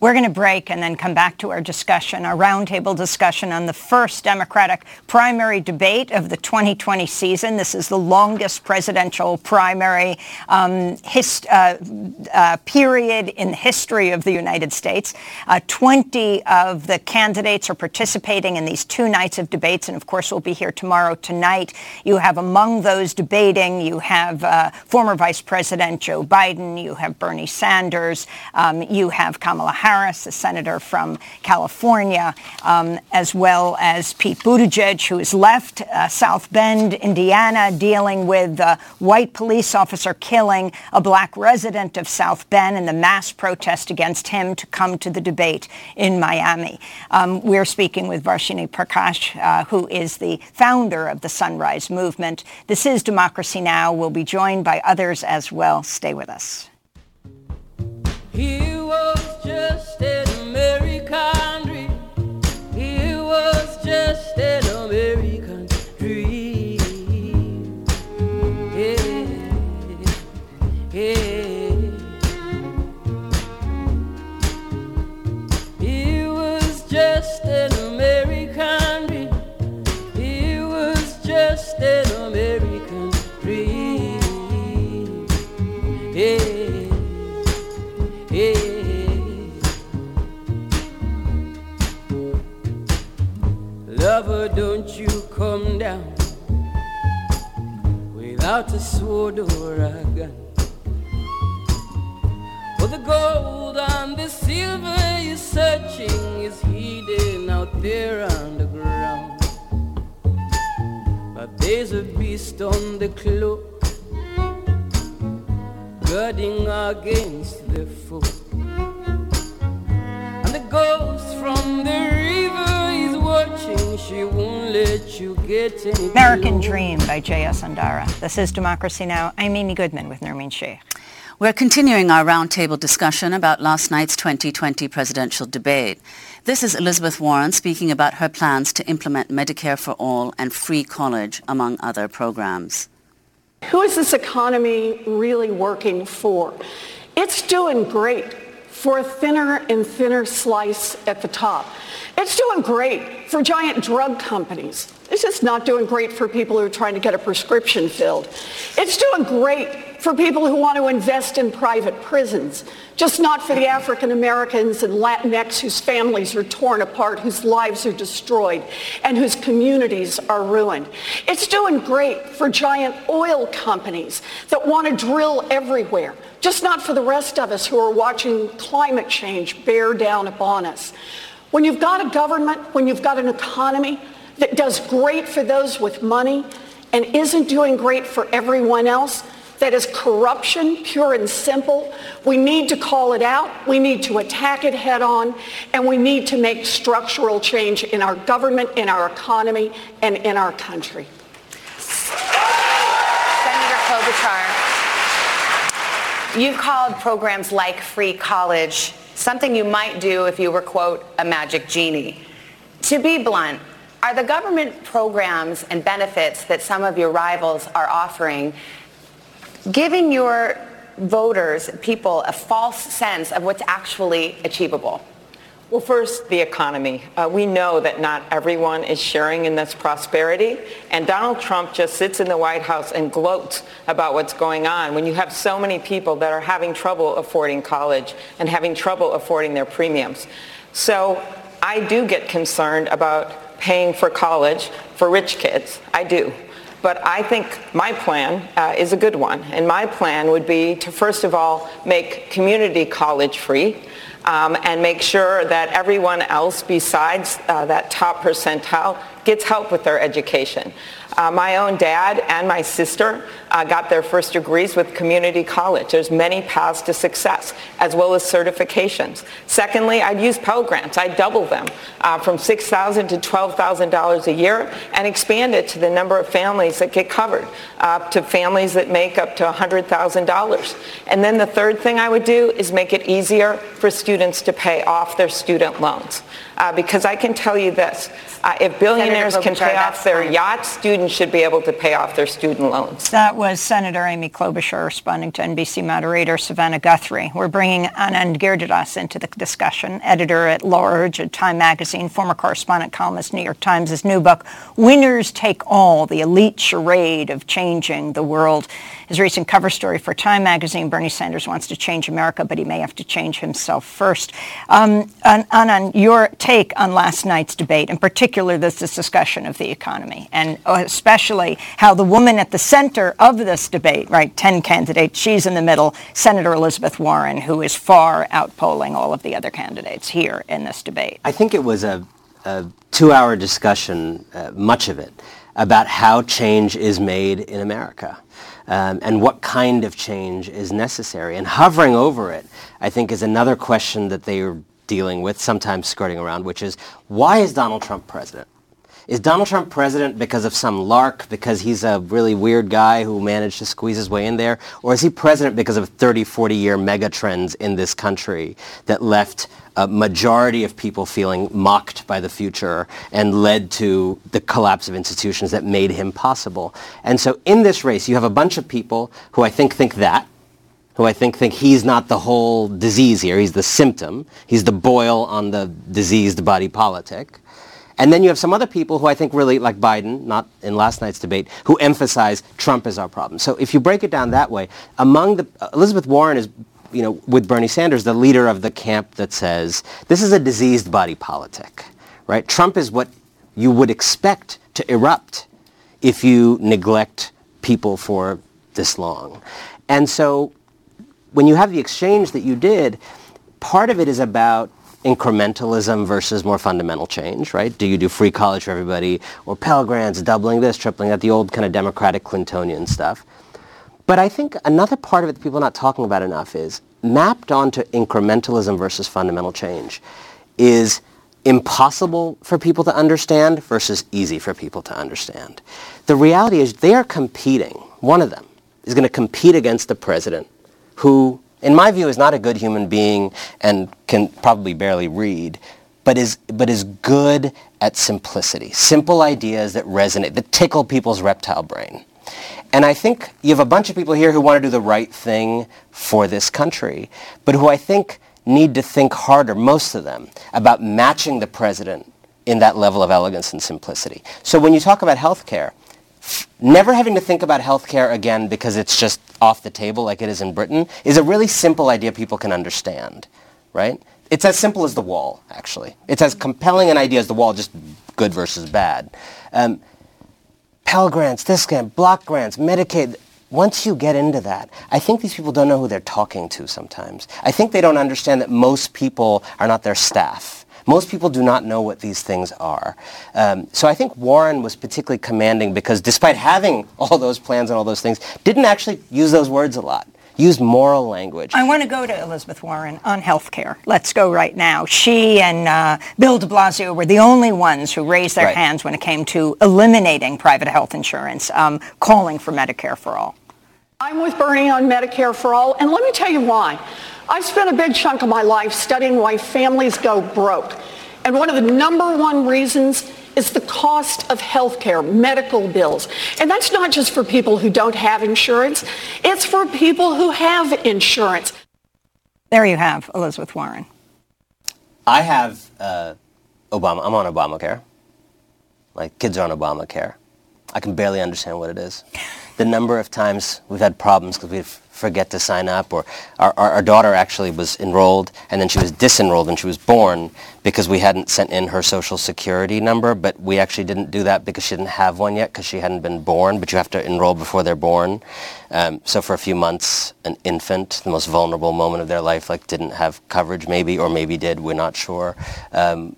We're going to break and then come back to our discussion, our roundtable discussion on the first Democratic primary debate of the twenty twenty season. This is the longest presidential primary um, hist- uh, uh, period in the history of the United States. Uh, twenty of the candidates are participating in these two nights of debates, and of course we'll be here tomorrow tonight. You have among those debating, you have uh, former Vice President Joe Biden, you have Bernie Sanders, um, you have Kamala Harris, Harris, the senator from California, um, as well as Pete Buttigieg, who has left uh, South Bend, Indiana, dealing with a white police officer killing a black resident of South Bend and the mass protest against him to come to the debate in Miami. Um, we're speaking with Varshini Prakash, uh, who is the founder of the Sunrise Movement. This is Democracy Now! We'll be joined by others as well. Stay with us. He was just an American dream. He was just an American dream. Yeah, yeah. He was just an American dream. He was just an American dream. Yeah. Yeah. Lover, don't you come down without a sword or a gun. For the gold and the silver you're searching is hidden out there underground. But there's a beast on the cloak guarding against the foe. And the ghost from the river is watching. She won't let you get any American Dream by J S. Andara. This is Democracy Now! I'm Amy Goodman with Nermeen Sheikh. We're continuing our roundtable discussion about last night's twenty twenty presidential debate. This is Elizabeth Warren speaking about her plans to implement Medicare for All and free college, among other programs. Who is this economy really working for? It's doing great for a thinner and thinner slice at the top. It's doing great for giant drug companies. It's just not doing great for people who are trying to get a prescription filled. It's doing great for people who want to invest in private prisons, just not for the African Americans and Latinx whose families are torn apart, whose lives are destroyed, and whose communities are ruined. It's doing great for giant oil companies that want to drill everywhere, just not for the rest of us who are watching climate change bear down upon us. When you've got a government, when you've got an economy that does great for those with money and isn't doing great for everyone else, that is corruption, pure and simple. We need to call it out. We need to attack it head on. And we need to make structural change in our government, in our economy, and in our country. Senator Klobuchar, you've called programs like free college something you might do if you were, quote, a magic genie. To be blunt, are the government programs and benefits that some of your rivals are offering giving your voters, people, a false sense of what's actually achievable? Well, first, the economy. Uh, we know that not everyone is sharing in this prosperity, and Donald Trump just sits in the White House and gloats about what's going on when you have so many people that are having trouble affording college and having trouble affording their premiums. So I do get concerned about paying for college for rich kids. I do. But I think my plan uh, is a good one. And my plan would be to, first of all, make community college free um, and make sure that everyone else besides uh, that top percentile gets help with their education. Uh, my own dad and my sister uh, got their first degrees with community college. There's many paths to success, as well as certifications. Secondly, I'd use Pell Grants. I'd double them uh, from six thousand dollars to twelve thousand dollars a year and expand it to the number of families that get covered, uh, to families that make up to one hundred thousand dollars. And then the third thing I would do is make it easier for students to pay off their student loans. Uh, because I can tell you this, uh, if billionaires can pay off their yachts, student students should be able to pay off their student loans. That was Senator Amy Klobuchar responding to N B C moderator Savannah Guthrie. We're bringing Anand Giridharadas into the discussion, editor-at-large at Time Magazine, former correspondent, columnist, New York Times. His new book, Winners Take All, The Elite Charade of Changing the World. His recent cover story for Time Magazine, Bernie Sanders wants to change America, but he may have to change himself first. Um, Anand, your take on last night's debate, in particular this, this discussion of the economy, and especially how the woman at the center of this debate, right, ten candidates, she's in the middle, Senator Elizabeth Warren, who is far outpolling all of the other candidates here in this debate. I think it was a, a two-hour discussion, uh, much of it, about how change is made in America. Um, and what kind of change is necessary. And hovering over it, I think, is another question that they are dealing with, sometimes skirting around, which is, why is Donald Trump president? Is Donald Trump president because of some lark, because he's a really weird guy who managed to squeeze his way in there? Or is he president because of thirty, forty-year mega trends in this country that left a majority of people feeling mocked by the future and led to the collapse of institutions that made him possible? And so in this race, you have a bunch of people who I think think that, who I think think he's not the whole disease here, he's the symptom, he's the boil on the diseased body politic. And then you have some other people who I think really, like Biden, not in last night's debate, who emphasize Trump is our problem. So if you break it down that way, among the, uh, Elizabeth Warren is, you know, with Bernie Sanders, the leader of the camp that says, this is a diseased body politic, right? Trump is what you would expect to erupt if you neglect people for this long. And so when you have the exchange that you did, part of it is about incrementalism versus more fundamental change, right? Do you do free college for everybody, or Pell Grants, doubling this, tripling that, the old kind of Democratic Clintonian stuff. But I think another part of it that people are not talking about enough is, mapped onto incrementalism versus fundamental change, is impossible for people to understand versus easy for people to understand. The reality is they are competing. One of them is going to compete against the president who, in my view, is not a good human being and can probably barely read, but is but is good at simplicity, simple ideas that resonate, that tickle people's reptile brain. And I think you have a bunch of people here who want to do the right thing for this country, but who I think need to think harder, most of them, about matching the president in that level of elegance and simplicity. So when you talk about health care, never having to think about health care again because it's just off the table like it is in Britain is a really simple idea people can understand, right? It's as simple as the wall, actually. It's as compelling an idea as the wall, just good versus bad. Um, Pell Grants, this grant, block grants, Medicaid. Once you get into that, I think these people don't know who they're talking to sometimes. I think they don't understand that most people are not their staff. Most people do not know what these things are. Um, so I think Warren was particularly commanding because despite having all those plans and all those things, didn't actually use those words a lot. Used moral language. I want to go to Elizabeth Warren on health care. Let's go right now. She and uh, Bill de Blasio were the only ones who raised their right. hands when it came to eliminating private health insurance, um, calling for Medicare for all. I'm with Bernie on Medicare for all, and let me tell you why. I've spent a big chunk of my life studying why families go broke. And one of the number one reasons is the cost of health care, medical bills. And that's not just for people who don't have insurance. It's for people who have insurance. There you have Elizabeth Warren. I have uh, Obama. I'm on Obamacare. My kids are on Obamacare. I can barely understand what it is. The number of times we've had problems because we forget to sign up, or our, our, our daughter actually was enrolled and then she was disenrolled when she was born because we hadn't sent in her social security number, but we actually didn't do that because she didn't have one yet because she hadn't been born, but you have to enroll before they're born. Um, so for a few months, an infant, the most vulnerable moment of their life, like didn't have coverage maybe, or maybe did, we're not sure. Um,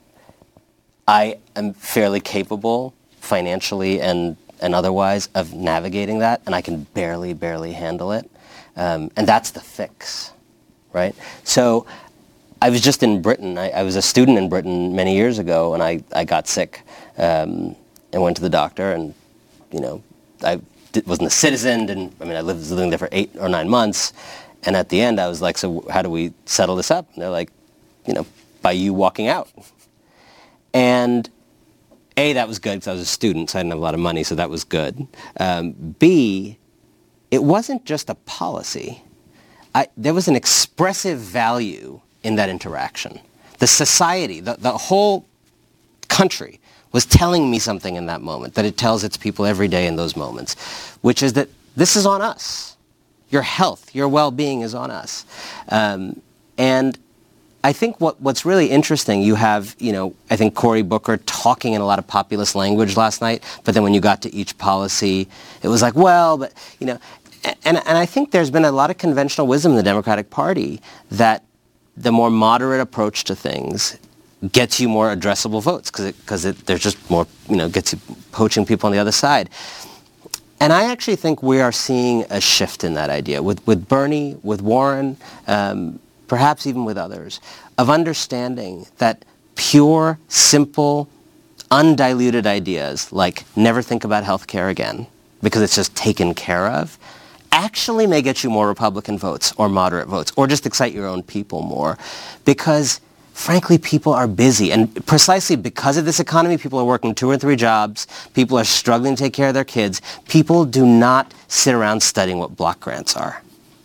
I am fairly capable financially and and otherwise of navigating that, and I can barely, barely handle it. Um, and that's the fix, right? So I was just in Britain. I, I was a student in Britain many years ago, and I, I got sick um, and went to the doctor, and, you know, I did, wasn't a citizen, didn't, I mean, I lived, was living there for eight or nine months, and at the end I was like, so how do we settle this up? And they're like, you know, by you walking out. And A, that was good because I was a student, so I didn't have a lot of money, so that was good. Um, B, it wasn't just a policy. I, there was an expressive value in that interaction. The society, the, the whole country was telling me something in that moment, that it tells its people every day in those moments, which is that this is on us. Your health, your well-being is on us. Um, and I think what, what's really interesting, you have, you know, I think Cory Booker talking in a lot of populist language last night, but then when you got to each policy, it was like, well, but, you know, and, and I think there's been a lot of conventional wisdom in the Democratic Party that the more moderate approach to things gets you more addressable votes because it, because it, there's just more, you know, gets you poaching people on the other side. And I actually think we are seeing a shift in that idea with, with Bernie, with Warren, um, perhaps even with others, of understanding that pure, simple, undiluted ideas like never think about health care again because it's just taken care of actually may get you more Republican votes or moderate votes or just excite your own people more because frankly, people are busy. And precisely because of this economy, people are working two or three jobs. People are struggling to take care of their kids. People do not sit around studying what block grants are.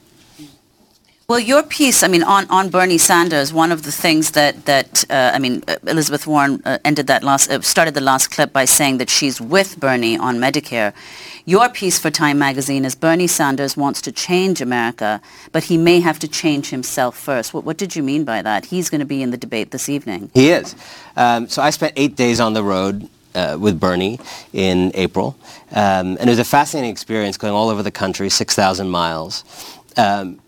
Well, your piece, I mean, on, on Bernie Sanders, one of the things that, that uh, I mean, Elizabeth Warren uh, ended that last, uh, started the last clip by saying that she's with Bernie on Medicare. Your piece for Time magazine is Bernie Sanders wants to change America, but he may have to change himself first. What, what did you mean by that? He's going to be in the debate this evening. He is. Um, so I spent eight days on the road uh, with Bernie in April, um, and it was a fascinating experience going all over the country, six thousand miles. Um,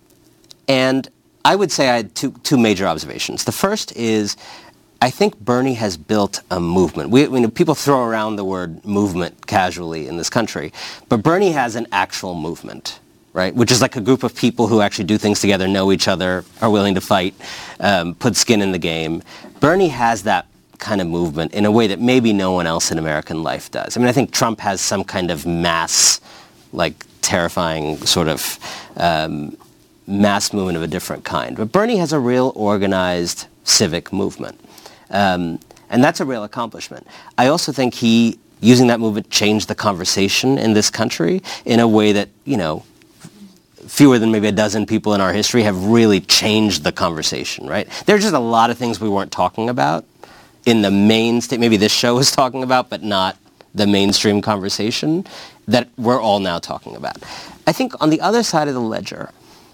And I would say I had two, two major observations. The first is I think Bernie has built a movement. We, we, people throw around the word movement casually in this country, but Bernie has an actual movement, right, which is like a group of people who actually do things together, know each other, are willing to fight, um, put skin in the game. Bernie has that kind of movement in a way that maybe no one else in American life does. I mean, I think Trump has some kind of mass, like terrifying sort of um, mass movement of a different kind. But Bernie has a real organized civic movement. Um, and that's a real accomplishment. I also think he, using that movement, changed the conversation in this country in a way that, you know, fewer than maybe a dozen people in our history have really changed the conversation, right? There's just a lot of things we weren't talking about in the mainstream, maybe this show was talking about, but not the mainstream conversation that we're all now talking about. I think on the other side of the ledger,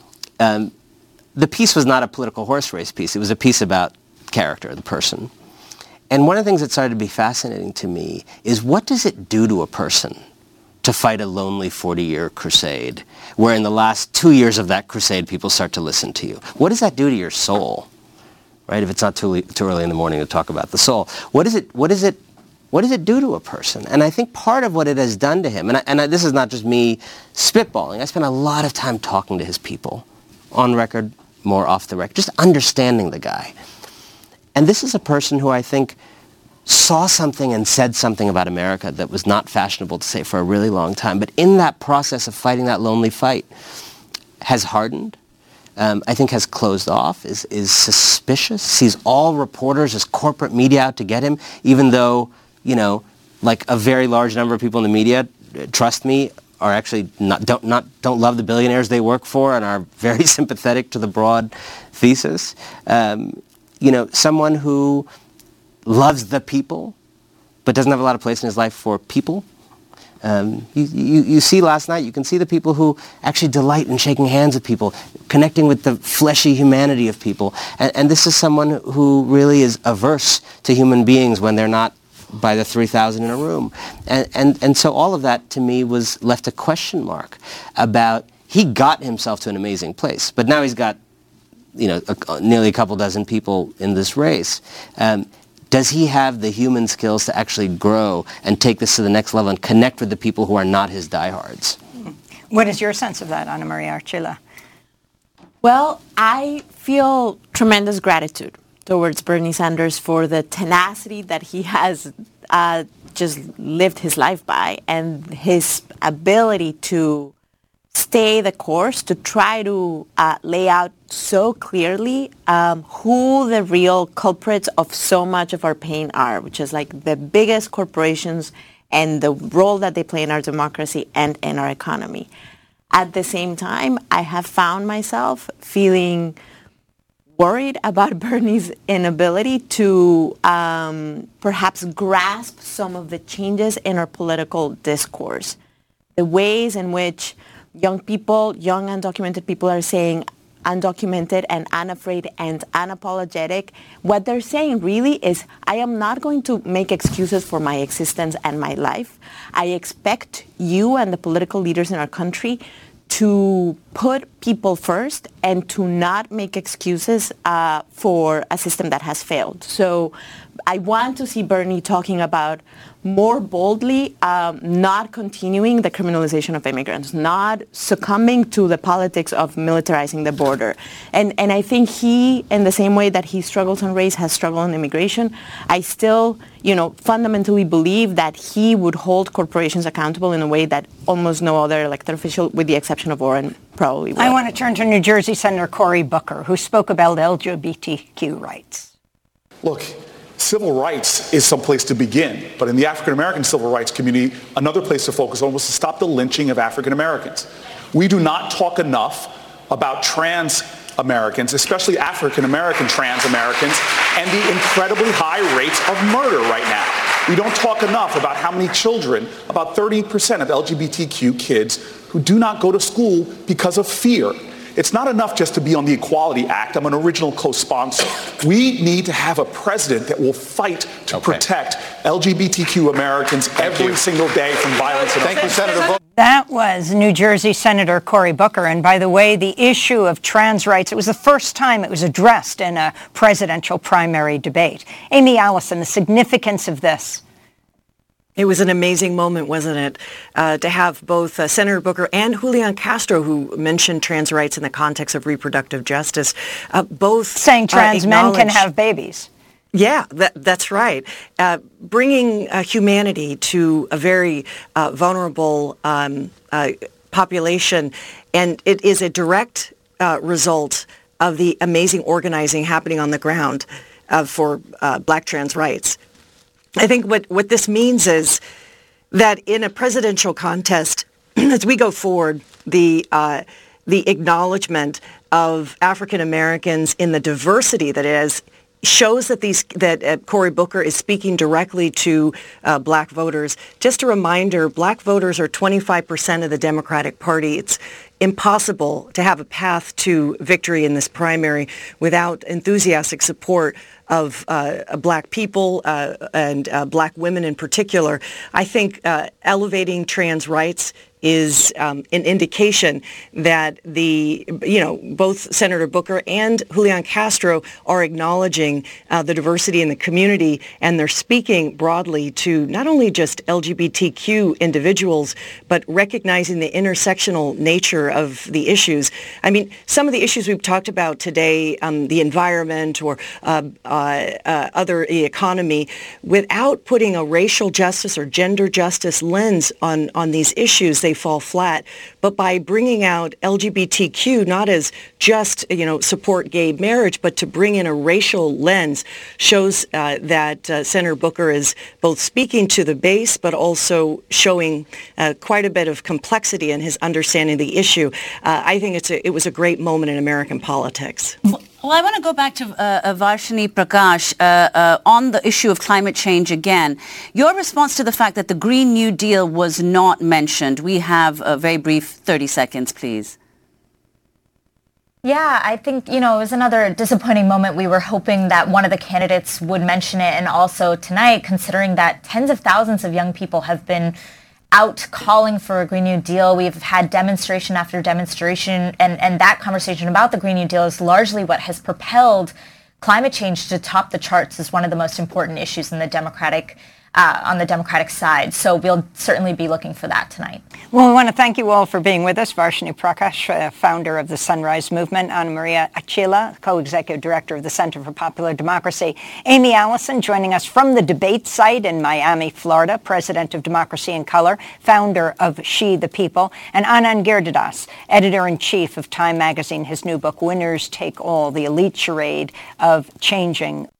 Um, the piece was not a political horse race piece. It was a piece about character, the person. And one of the things that started to be fascinating to me is what does it do to a person to fight a lonely forty-year crusade, where in the last two years of that crusade, people start to listen to you? What does that do to your soul, right, if it's not too, too early in the morning to talk about the soul? What is it, what is it, what does it do to a person? And I think part of what it has done to him, and, I, and I, this is not just me spitballing, I spent a lot of time talking to his people, on record, more off the record, just understanding the guy. And this is a person who I think saw something and said something about America that was not fashionable to say for a really long time, but in that process of fighting that lonely fight has hardened, um, I think has closed off, is, is suspicious, sees all reporters as corporate media out to get him, even though, you know, like a very large number of people in the media, trust me, are actually not don't not don't love the billionaires they work for and are very sympathetic to the broad thesis. Um, you know, someone who loves the people, but doesn't have a lot of place in his life for people. Um, you, you you see last night, you can see the people who actually delight in shaking hands with people, connecting with the fleshy humanity of people. And, and this is someone who really is averse to human beings when they're not by the three thousand in a room. And, and, and so all of that, to me, was left a question mark about, he got himself to an amazing place, but now he's got, you know, a, nearly a couple dozen people in this race. Um, does he have the human skills to actually grow and take this to the next level and connect with the people who are not his diehards? What is your sense of that, Ana Maria Archila? Well, I feel tremendous gratitude towards Bernie Sanders for the tenacity that he has uh, just lived his life by, and his ability to stay the course, to try to uh, lay out so clearly um, who the real culprits of so much of our pain are, which is like the biggest corporations and the role that they play in our democracy and in our economy. At the same time, I have found myself feeling worried about Bernie's inability to um, perhaps grasp some of the changes in our political discourse. The ways in which young people, young undocumented people are saying undocumented and unafraid and unapologetic. What they're saying really is, I am not going to make excuses for my existence and my life. I expect you and the political leaders in our country to put people first and to not make excuses uh, for a system that has failed. So I want to see Bernie talking about more boldly um, not continuing the criminalization of immigrants, not succumbing to the politics of militarizing the border. And, and I think he, in the same way that he struggles on race, has struggled on immigration, I still, you know, fundamentally believe that he would hold corporations accountable in a way that almost no other elected official, with the exception of Warren, probably would. I want to turn to New Jersey Senator Cory Booker, who spoke about L G B T Q rights. Look, civil rights is someplace to begin, but in the African-American civil rights community, another place to focus on was to stop the lynching of African-Americans. We do not talk enough about trans Americans, especially African-American trans Americans, and the incredibly high rates of murder right now. We don't talk enough about how many children, about thirty percent of L G B T Q kids, who do not go to school because of fear. It's not enough just to be on the Equality Act. I'm an original co-sponsor. We need to have a president that will fight to okay. protect L G B T Q Americans Thank every you. single day from violence. Thank you, Senator Booker. That was New Jersey Senator Cory Booker. And by the way, the issue of trans rights, it was the first time it was addressed in a presidential primary debate. Amy Allison, the significance of this. It was an amazing moment, wasn't it, uh, to have both uh, Senator Booker and Julian Castro, who mentioned trans rights in the context of reproductive justice, uh, both saying trans uh, men can have babies. Yeah, that, that's right. Uh, bringing uh, humanity to a very uh, vulnerable um, uh, population, and it is a direct uh, result of the amazing organizing happening on the ground uh, for uh, black trans rights. I think what, what this means is that in a presidential contest, as we go forward, the uh, the acknowledgement of African Americans in the diversity that is shows that these that uh, Cory Booker is speaking directly to uh, black voters. Just a reminder, black voters are twenty-five percent of the Democratic Party. It's impossible to have a path to victory in this primary without enthusiastic support of uh, black people uh, and uh, black women in particular. I think uh, elevating trans rights is um, an indication that the, you know, both Senator Booker and Julian Castro are acknowledging uh, the diversity in the community, and they're speaking broadly to not only just L G B T Q individuals, but recognizing the intersectional nature of the issues. I mean, some of the issues we've talked about today, um, the environment or uh, uh, uh, other the economy, without putting a racial justice or gender justice lens on, on these issues, they fall flat. But by bringing out L G B T Q not as just, you know, support gay marriage, but to bring in a racial lens, shows uh, that uh, Senator Booker is both speaking to the base, but also showing uh, quite a bit of complexity in his understanding of the issue. Uh, I think it's a, it was a great moment in American politics. Well, I want to go back to uh, Varshini Prakash uh, uh, on the issue of climate change again. Your response to the fact that the Green New Deal was not mentioned. We have a very brief thirty seconds, please. Yeah, I think, you know, it was another disappointing moment. We were hoping that one of the candidates would mention it. And also tonight, considering that tens of thousands of young people have been out calling for a Green New Deal. We've had demonstration after demonstration, and, and that conversation about the Green New Deal is largely what has propelled climate change to top the charts as one of the most important issues in the Democratic uh, on the Democratic side. So we'll certainly be looking for that tonight. Well, we want to thank you all for being with us. Varshini Prakash, uh, founder of the Sunrise Movement, Ana Maria Achila, co-executive director of the Center for Popular Democracy, Amy Allison joining us from the debate site in Miami, Florida, president of Democracy in Color, founder of She the People, and Anand Giridharadas, editor-in-chief of Time Magazine, his new book, Winners Take All, the elite charade of changing